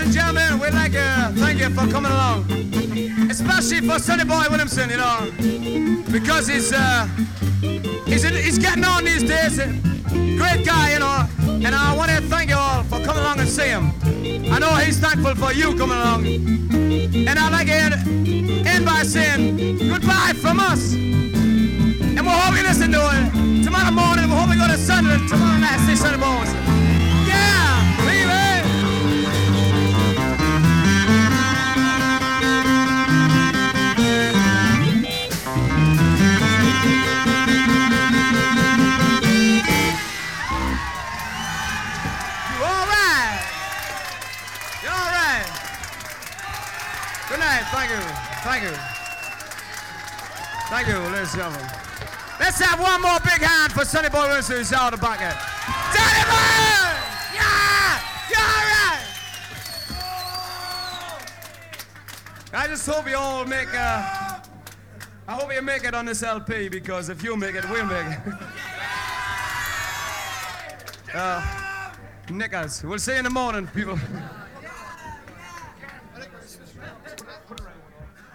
and gentlemen, we'd like to thank you for coming along. Especially for Sonny Boy Williamson, you know, because he's getting on these days. Great guy, you know, and I want to thank you all for coming along and see him. I know he's thankful for you coming along. And I'd like to end by saying goodbye from us. And we hope you listen to it tomorrow morning. We hope we go to Sunderland tomorrow night, see Sonny Boys. Yeah, baby. Good night. Thank you. Thank you. Thank you, ladies and gentlemen. Let's have one more big hand for Sonny Boy Williamson who's out of the bucket. Sonny Boy! Yeah! You're all right! I just hope you all make I hope you make it on this LP, because if you make it, we'll make it. Knickers. We'll see you in the morning, people.